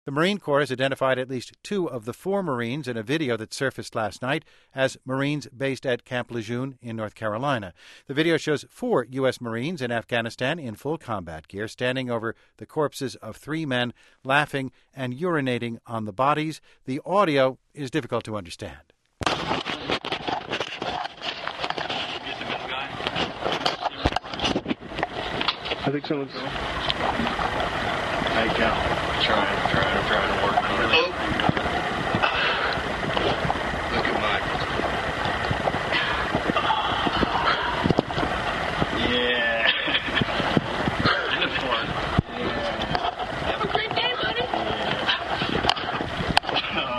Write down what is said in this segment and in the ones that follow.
The Marine Corps has identified at least 2 of the 4 Marines in a video that surfaced last night as Marines based at Camp Lejeune in North Carolina. The video shows 4 U.S. Marines in Afghanistan in full combat gear standing over the corpses of 3 men, laughing and urinating on the bodies. The audio is difficult to understand. I think someone's... Hey, Cal. Trying to work on it. Oh. Look at Mike. Yeah. Good one. Yeah. Have a great day, buddy. Yeah. Oh,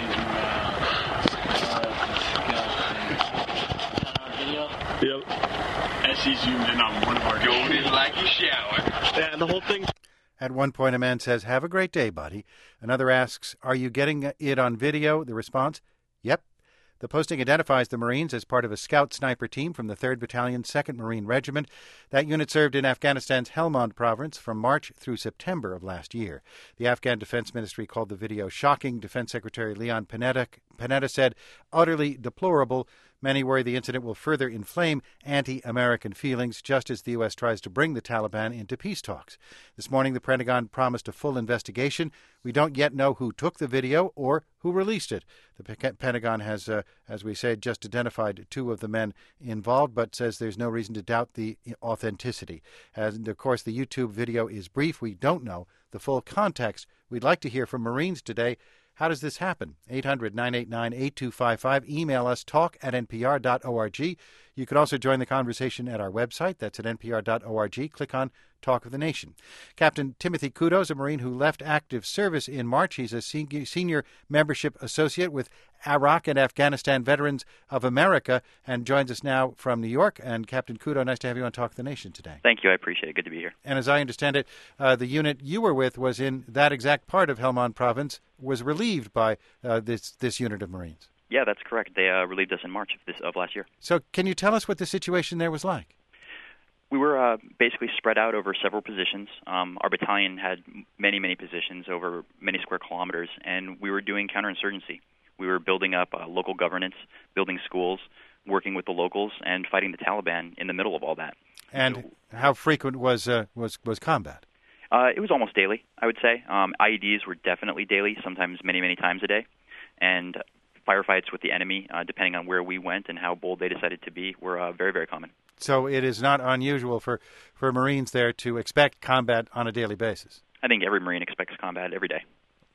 video? Yep. As he zoomed in on one of our going in like a shower. Yeah, and the whole thing... At one point, a man says, "Have a great day, buddy." Another asks, "Are you getting it on video?" The response, "Yep." The posting identifies the Marines as part of a scout sniper team from the 3rd Battalion, 2nd Marine Regiment. That unit served in Afghanistan's Helmand province from March through September of last year. The Afghan Defense Ministry called the video shocking. Defense Secretary Leon Panetta said, "Utterly deplorable. Many worry the incident will further inflame anti-American feelings just as the U.S. tries to bring the Taliban into peace talks." This morning, the Pentagon promised a full investigation. We don't yet know who took the video or who released it. The Pentagon has, as we said, just identified 2 of the men involved, but says there's no reason to doubt the authenticity. And, of course, the YouTube video is brief. We don't know the full context. We'd like to hear from Marines today. How does this happen? 800-989-8255. Email us, talk@npr.org. You can also join the conversation at our website. That's at npr.org. Click on Talk of the Nation. Captain Timothy Kudo is a Marine who left active service in March. He's a senior membership associate with Iraq and Afghanistan Veterans of America and joins us now from New York. And Captain Kudo, nice to have you on Talk of the Nation today. Thank you. I appreciate it. Good to be here. And as I understand it, the unit you were with was in that exact part of Helmand province, was relieved by this unit of Marines. Yeah, that's correct. They relieved us in March of last year. So can you tell us what the situation there was like? We were basically spread out over several positions. Our battalion had many, many positions over many square kilometers, and we were doing counterinsurgency. We were building up local governance, building schools, working with the locals, and fighting the Taliban in the middle of all that. And how frequent was combat? It was almost daily, I would say. IEDs were definitely daily, sometimes many, many times a day. And firefights with the enemy, depending on where we went and how bold they decided to be, were very, very common. So it is not unusual for Marines there to expect combat on a daily basis. I think every Marine expects combat every day.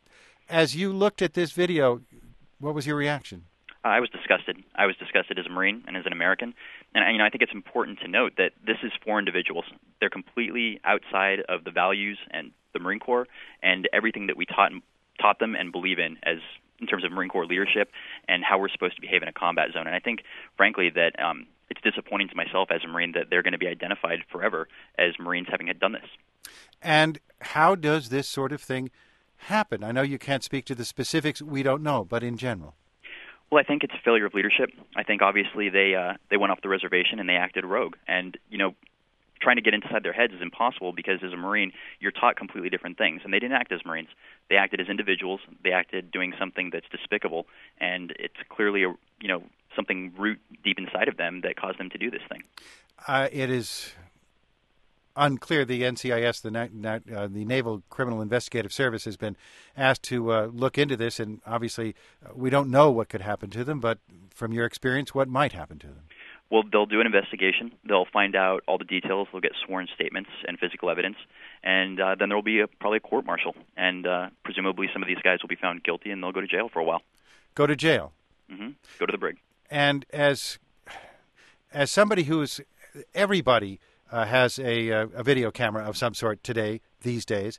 As you looked at this video, what was your reaction? I was disgusted. I was disgusted as a Marine and as an American. And I think it's important to note that this is 4 individuals. They're completely outside of the values and the Marine Corps and everything that we taught them and believe in in terms of Marine Corps leadership and how we're supposed to behave in a combat zone. And I think, frankly, that it's disappointing to myself as a Marine that they're going to be identified forever as Marines having had done this. And how does this sort of thing happen? I know you can't speak to the specifics. We don't know, but in general. Well, I think it's a failure of leadership. I think obviously they went off the reservation and they acted rogue. And, trying to get inside their heads is impossible because as a Marine, you're taught completely different things. And they didn't act as Marines. They acted as individuals. They acted doing something that's despicable. And it's clearly, something root deep inside of them that caused them to do this thing. It is unclear. The NCIS, the Naval Criminal Investigative Service, has been asked to look into this. And obviously, we don't know what could happen to them. But from your experience, what might happen to them? Well, they'll do an investigation. They'll find out all the details. They'll get sworn statements and physical evidence. And then there will be probably a court-martial. And presumably some of these guys will be found guilty, and they'll go to jail for a while. Go to jail? Mm-hmm. Go to the brig. And as somebody who's – everybody has a video camera of some sort these days.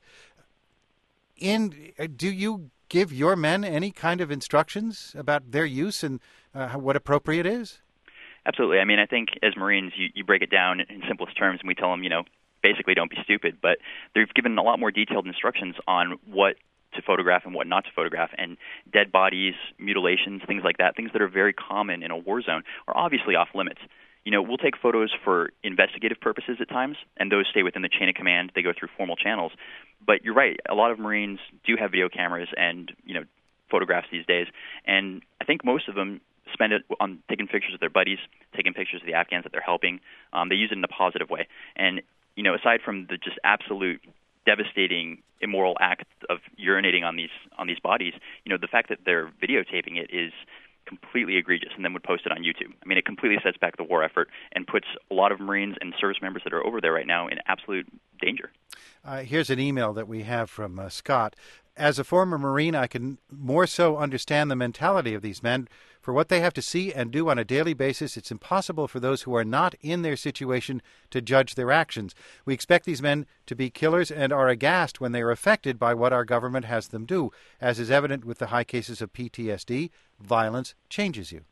Do you give your men any kind of instructions about their use and what appropriate is? Absolutely. I mean, I think as Marines, you break it down in simplest terms, and we tell them, basically don't be stupid. But they've given a lot more detailed instructions on what to photograph and what not to photograph, and dead bodies, mutilations, things like that, things that are very common in a war zone are obviously off limits. we'll take photos for investigative purposes at times, and those stay within the chain of command. They go through formal channels. But you're right, a lot of Marines do have video cameras and, photographs these days, and I think most of them spend it on taking pictures of their buddies, taking pictures of the Afghans that they're helping. They use it in a positive way. And, aside from the just absolute devastating immoral act of urinating on these bodies, the fact that they're videotaping it is completely egregious, and then would post it on YouTube. I mean, it completely sets back the war effort and puts a lot of Marines and service members that are over there right now in absolute danger. Here's an email that we have from Scott. As a former Marine, I can more so understand the mentality of these men. For what they have to see and do on a daily basis, it's impossible for those who are not in their situation to judge their actions. We expect these men to be killers and are aghast when they are affected by what our government has them do. As is evident with the high cases of PTSD, violence changes you.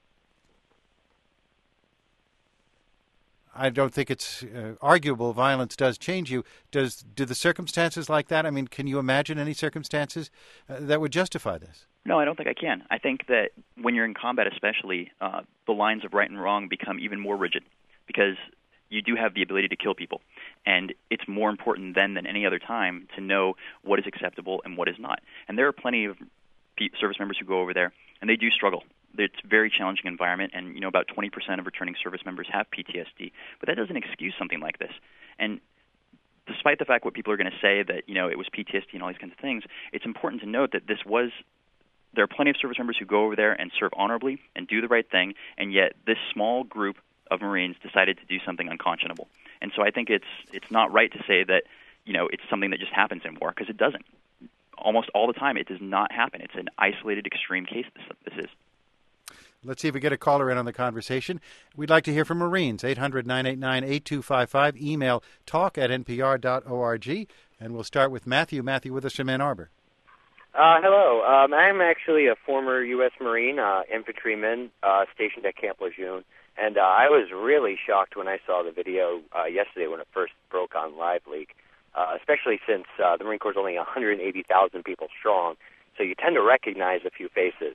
I don't think it's arguable violence does change you. Do the circumstances like that, I mean, can you imagine any circumstances that would justify this? No, I don't think I can. I think that when you're in combat especially, the lines of right and wrong become even more rigid because you do have the ability to kill people. And it's more important then than any other time to know what is acceptable and what is not. And there are plenty of service members who go over there, and they do struggle. It's a very challenging environment, and about 20% of returning service members have PTSD. But that doesn't excuse something like this. And despite the fact what people are going to say that it was PTSD and all these kinds of things, it's important to note that there are plenty of service members who go over there and serve honorably and do the right thing, and yet this small group of Marines decided to do something unconscionable. And so I think it's not right to say that it's something that just happens in war, because it doesn't. Almost all the time, it does not happen. It's an isolated, extreme case. This is. Let's see if we get a caller in on the conversation. We'd like to hear from Marines. 800-989-8255. Email talk@npr.org. And we'll start with Matthew. Matthew with us from Ann Arbor. Hello. I'm actually a former U.S. Marine, infantryman, stationed at Camp Lejeune. And I was really shocked when I saw the video yesterday when it first broke on LiveLeak, especially since the Marine Corps is only 180,000 people strong. So you tend to recognize a few faces.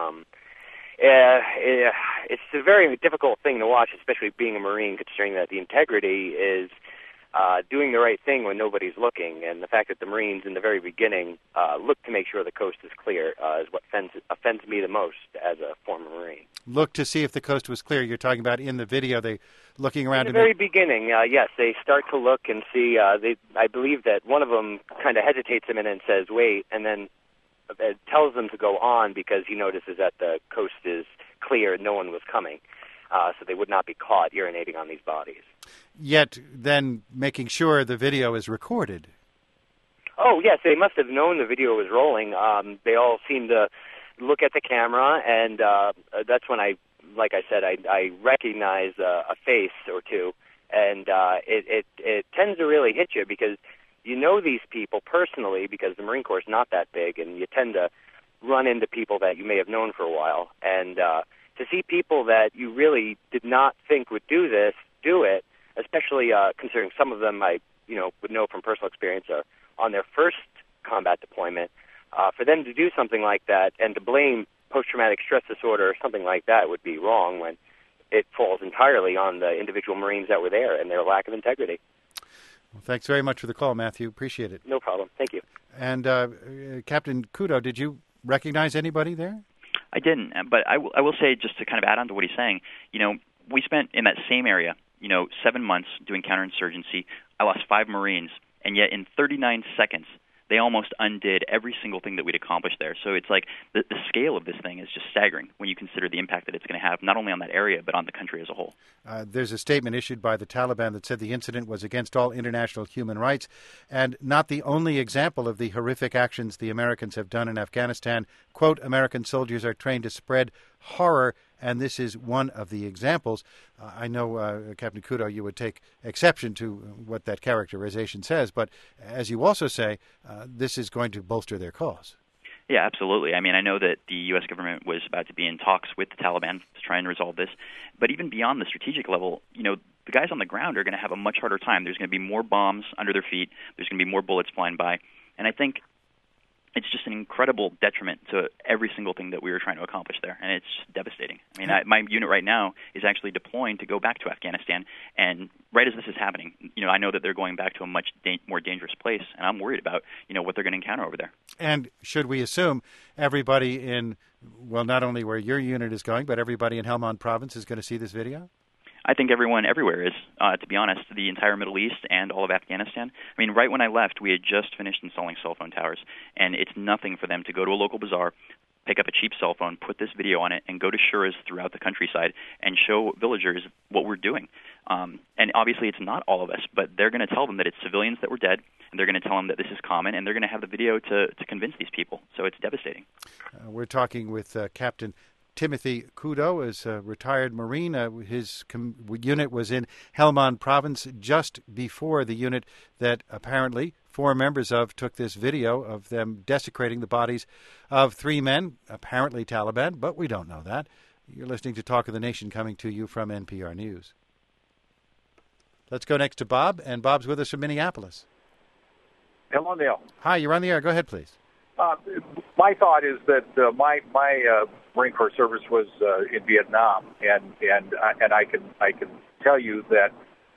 It's a very difficult thing to watch, especially being a Marine, considering that the integrity is doing the right thing when nobody's looking. And the fact that the Marines in the very beginning look to make sure the coast is clear is what offends me the most as a former Marine. Look to see if the coast was clear. You're talking about in the video, they looking around. In the very beginning, yes, they start to look and see. I believe that one of them kind of hesitates a minute and says, wait, and then it tells them to go on because he notices that the coast is clear and no one was coming, so they would not be caught urinating on these bodies. Yet then making sure the video is recorded. Oh, yes, they must have known the video was rolling. They all seemed to look at the camera, and that's when I recognize a face or two, and it tends to really hit you because you know these people personally because the Marine Corps is not that big, and you tend to run into people that you may have known for a while. And to see people that you really did not think would do this, do it, especially considering some of them I would know from personal experience are on their first combat deployment, for them to do something like that and to blame post-traumatic stress disorder or something like that would be wrong when it falls entirely on the individual Marines that were there and their lack of integrity. Well, thanks very much for the call, Matthew. Appreciate it. No problem. Thank you. And Captain Kudo, did you recognize anybody there? I didn't, but I will say, just to kind of add on to what he's saying, we spent in that same area, 7 months doing counterinsurgency. I lost 5 Marines, and yet in 39 seconds, they almost undid every single thing that we'd accomplished there. So it's like the scale of this thing is just staggering when you consider the impact that it's going to have, not only on that area, but on the country as a whole. There's a statement issued by the Taliban that said the incident was against all international human rights and not the only example of the horrific actions the Americans have done in Afghanistan. Quote, American soldiers are trained to spread horror, and this is one of the examples. I know, Captain Kudo, you would take exception to what that characterization says, but as you also say, this is going to bolster their cause. Yeah, absolutely. I mean, I know that the U.S. government was about to be in talks with the Taliban to try and resolve this, but even beyond the strategic level, the guys on the ground are going to have a much harder time. There's going to be more bombs under their feet. There's going to be more bullets flying by, and I think it's just an incredible detriment to every single thing that we were trying to accomplish there, and it's just devastating. I mean, my unit right now is actually deploying to go back to Afghanistan, and right as this is happening, I know that they're going back to a much more dangerous place, and I'm worried about, what they're going to encounter over there. And should we assume everybody in, well, not only where your unit is going, but everybody in Helmand Province is going to see this video? I think everyone everywhere is, to be honest, the entire Middle East and all of Afghanistan. I mean, right when I left, we had just finished installing cell phone towers, and it's nothing for them to go to a local bazaar, pick up a cheap cell phone, put this video on it, and go to shuras throughout the countryside and show villagers what we're doing. And obviously it's not all of us, but they're going to tell them that it's civilians that were dead, and they're going to tell them that this is common, and they're going to have the video to convince these people. So it's devastating. We're talking with Captain Timothy Kudo is a retired Marine. His unit was in Helmand Province just before the unit that apparently 4 members of took this video of them desecrating the bodies of 3 men, apparently Taliban, but we don't know that. You're listening to Talk of the Nation, coming to you from NPR News. Let's go next to Bob, and Bob's with us from Minneapolis. Hello, Neil. Hi, you're on the air. Go ahead, please. My thought is that my Marine Corps service was in Vietnam, and I can tell you that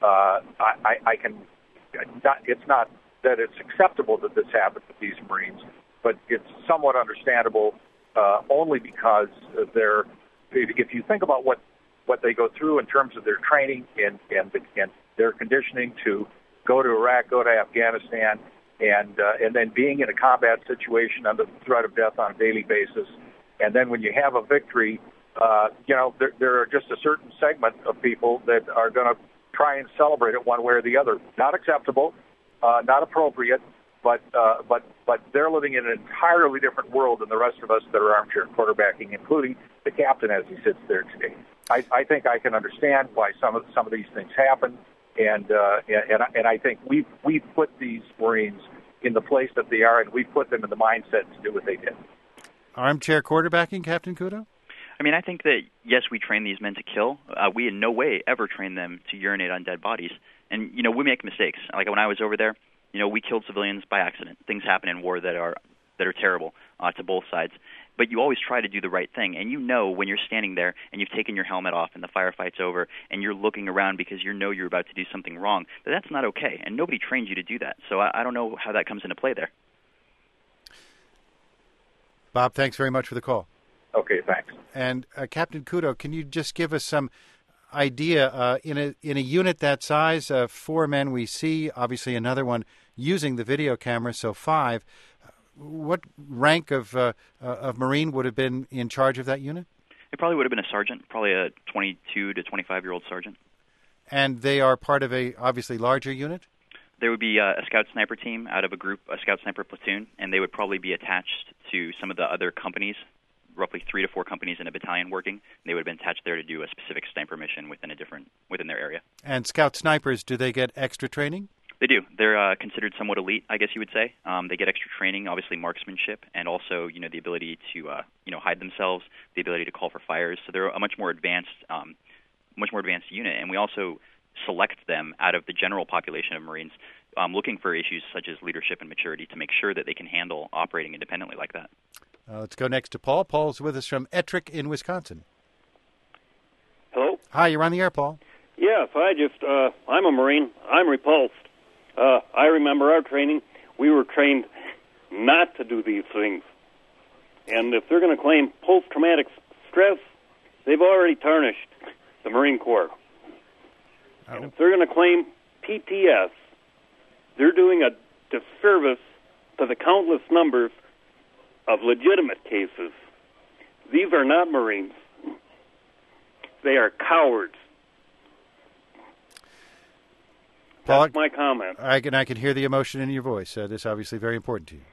I can. It's not that it's acceptable that this happened with these Marines, but it's somewhat understandable only because they're. If you think about what they go through in terms of their training and their conditioning to go to Iraq, go to Afghanistan. And then being in a combat situation under the threat of death on a daily basis, and then when you have a victory, there are just a certain segment of people that are going to try and celebrate it one way or the other. Not acceptable, not appropriate, but they're living in an entirely different world than the rest of us that are armchair quarterbacking, including the captain as he sits there today. I think I can understand why some of these things happen. And I think we've put these Marines in the place that they are, and we've put them in the mindset to do what they did. Armchair quarterbacking, Captain Kudo? I mean, I think that, yes, we train these men to kill. We in no way ever train them to urinate on dead bodies. And, we make mistakes. Like when I was over there, we killed civilians by accident. Things happen in war that are terrible to both sides. But you always try to do the right thing. And when you're standing there and you've taken your helmet off and the firefight's over and you're looking around because you're about to do something wrong, that's not okay. And nobody trains you to do that. So I don't know how that comes into play there. Bob, thanks very much for the call. Okay, thanks. And Captain Kudo, can you just give us some idea, in a unit that size, 4 men we see, obviously another one using the video camera, so 5, what rank of Marine would have been in charge of that unit? It probably would have been a sergeant, probably a 22 to 25-year-old sergeant. And they are part of a obviously larger unit? There would be a scout sniper team out of a scout sniper platoon, and they would probably be attached to some of the other companies, roughly 3 to 4 companies in a battalion working. They would have been attached there to do a specific sniper mission within their area. And scout snipers, do they get extra training? They do. They're considered somewhat elite, I guess you would say. They get extra training, obviously marksmanship, and also the ability to hide themselves, the ability to call for fires. So they're a much more advanced unit, and we also select them out of the general population of Marines, looking for issues such as leadership and maturity to make sure that they can handle operating independently like that. Let's go next to Paul. Paul's with us from Ettrick in Wisconsin. Hello? Hi, you're on the air, Paul. Yes, I'm a Marine. I'm repulsed. I remember our training. We were trained not to do these things. And if they're going to claim post-traumatic stress, they've already tarnished the Marine Corps. Oh. And if they're going to claim PTS, they're doing a disservice to the countless numbers of legitimate cases. These are not Marines. They are cowards. Paul, that's my comment. I can hear the emotion in your voice. This is obviously very important to you.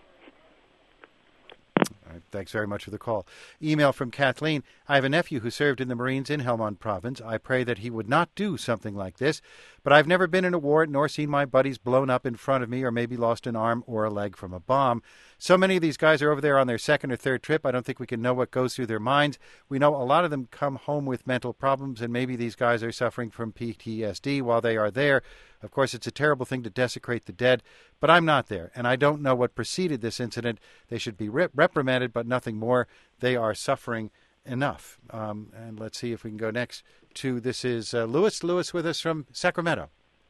All right, thanks very much for the call. Email from Kathleen. I have a nephew who served in the Marines in Helmand Province. I pray that he would not do something like this, but I've never been in a war nor seen my buddies blown up in front of me or maybe lost an arm or a leg from a bomb. So many of these guys are over there on their 2nd or 3rd trip. I don't think we can know what goes through their minds. We know a lot of them come home with mental problems, and maybe these guys are suffering from PTSD while they are there. Of course, it's a terrible thing to desecrate the dead, but I'm not there, and I don't know what preceded this incident. They should be reprimanded, but nothing more. They are suffering enough. And let's see if we can go next to, this is Lewis. Lewis with us from Sacramento.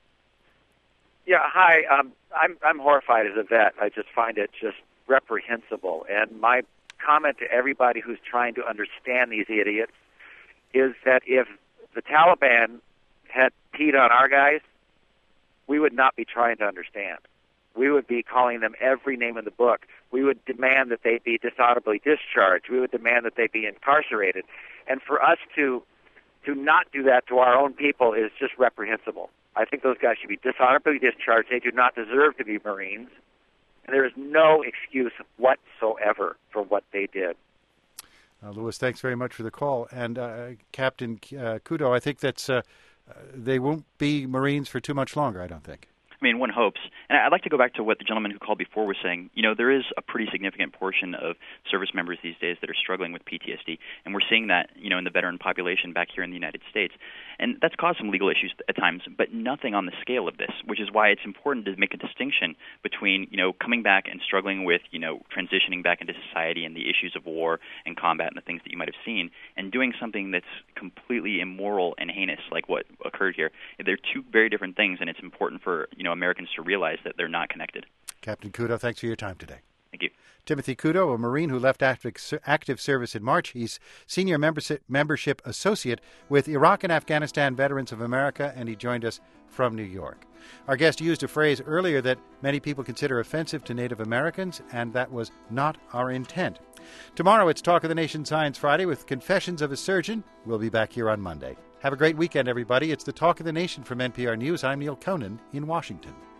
Yeah, hi. I'm horrified as a vet. I just find it just reprehensible. And my comment to everybody who's trying to understand these idiots is that if the Taliban had peed on our guys, we would not be trying to understand. We would be calling them every name in the book. We would demand that they be dishonorably discharged. We would demand that they be incarcerated. And for us to not do that to our own people is just reprehensible. I think those guys should be dishonorably discharged. They do not deserve to be Marines. And there is no excuse whatsoever for what they did. Lewis, thanks very much for the call. And Captain Kudo, I think that's they won't be Marines for too much longer, I don't think. I mean, one hopes. And I'd like to go back to what the gentleman who called before was saying. You know, there is a pretty significant portion of service members these days that are struggling with PTSD, and we're seeing that, you know, in the veteran population back here in the United States. And that's caused some legal issues at times, but nothing on the scale of this, which is why it's important to make a distinction between, you know, coming back and struggling with, you know, transitioning back into society and the issues of war and combat and the things that you might have seen, and doing something that's completely immoral and heinous like what occurred here. They're two very different things, and it's important for, you know, Americans to realize that they're not connected. Captain Kudo, thanks for your time today. Thank you. Timothy Kudo, a Marine who left active service in March. He's Senior Membership Associate with Iraq and Afghanistan Veterans of America, and he joined us from New York. Our guest used a phrase earlier that many people consider offensive to Native Americans, and that was not our intent. Tomorrow it's Talk of the Nation Science Friday with Confessions of a Surgeon. We'll be back here on Monday. Have a great weekend, everybody. It's the Talk of the Nation from NPR News. I'm Neil Conan in Washington.